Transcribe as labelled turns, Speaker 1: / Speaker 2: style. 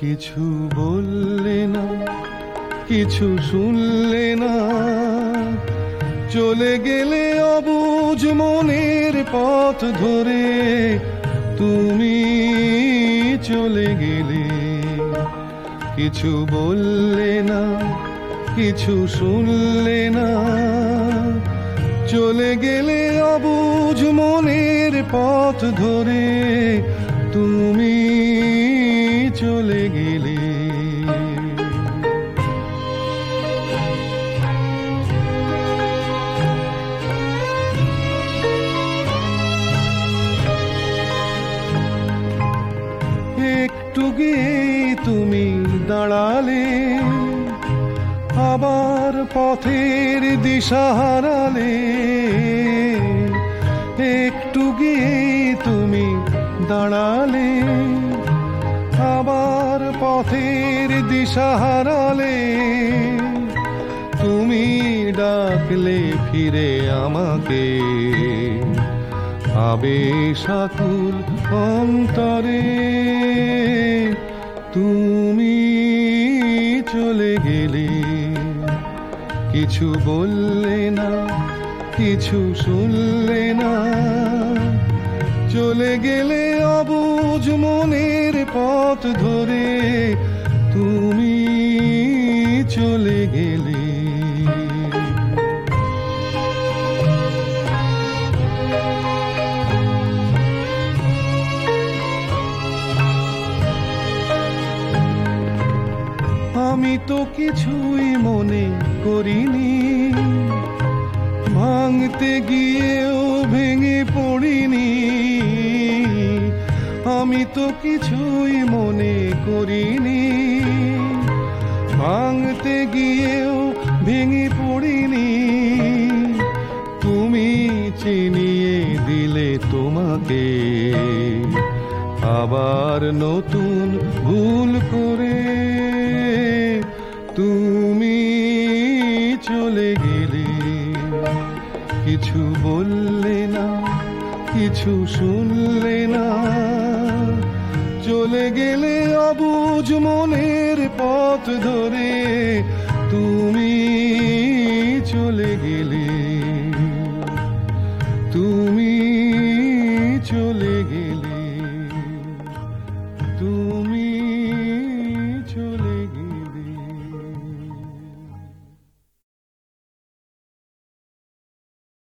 Speaker 1: কিছু বললে না, কিছু শুনলে না, চলে গেলে অবুঝ মনের পথ ধরে। তুমি চলে গেলে, কিছু বললে না, কিছু শুনলে না, চলে গেলে অবুঝ মনের পথ ধরে। তুমি চলে গেলে। একটু গিয়ে তুমি দাঁড়ালে, আবার পথের দিশা হারালে। একটু গিয়ে তুমি দাঁড়ালে, আবার পথের দিশা হারালে। তুমি ডাকলে ফিরে আমাকে, আবেশাকুল অন্তরে। তুমি চলে গেলে, কিছু বললে না, কিছু শুনলে না, চলে গেলে অবুঝ মনের পথ ধরে। তুমি চলে গেলে। আমি তো কিছুই মনে করিনি, ভাঙতে গিয়েও ভেঙে পড়িনি। আমি তো কিছুই মনে করিনি, ভাঙতে গিয়েও ভেঙে পড়িনি। তুমি চিনিয়ে দিলে তোমাকে, আবার নতুন ভুল করে। তুমি চলে গেলে, কিছু বললে না, কিছু শুনলে না, চলে গেলে অবুঝ মনের পথ ধরে। তুমি চলে গেলে।